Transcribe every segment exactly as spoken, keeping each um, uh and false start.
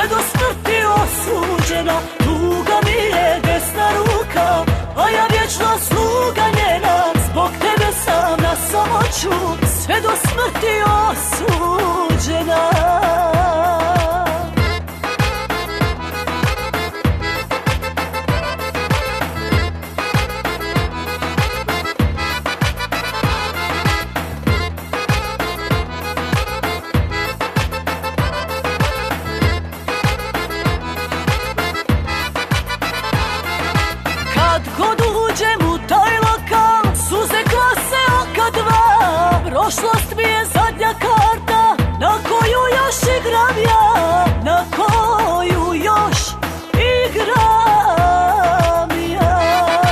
do smrti osuđena. Tuga mi je desna ruka, a ja vječna sluga njena. Zbog tebe sam na samoću, sve do smrti osuđena. Kad god uđem u taj lokal, suze klase oka dva. Prošlost mi je zadnja karta, na koju još igram ja, na koju još igram ja.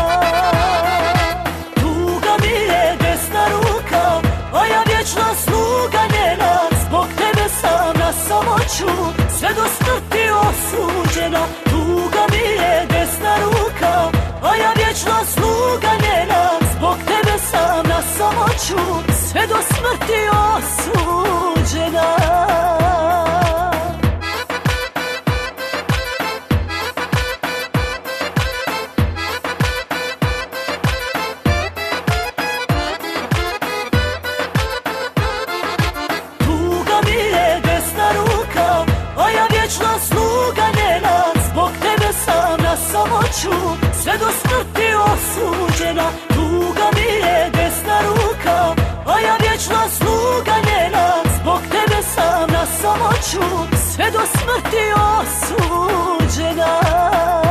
Tuga mi je desna ruka, a ja vječna sluga njena. Zbog tebe sam na samoću, sve do smrti osuđena. Tuga mi je desna ruka, a ja vječna sluga njena. Zbog tebe sam na samoću, sve do smrti osuđena. Tuga mi je desna ruka, a ja vječna sluga njena. Zbog tebe sam na samoću, sve do smrti osuđena. Tuga mi je desna ruka, a ja vječna sluga njena. Zbog tebe sam na samoću, sve do smrti osuđena.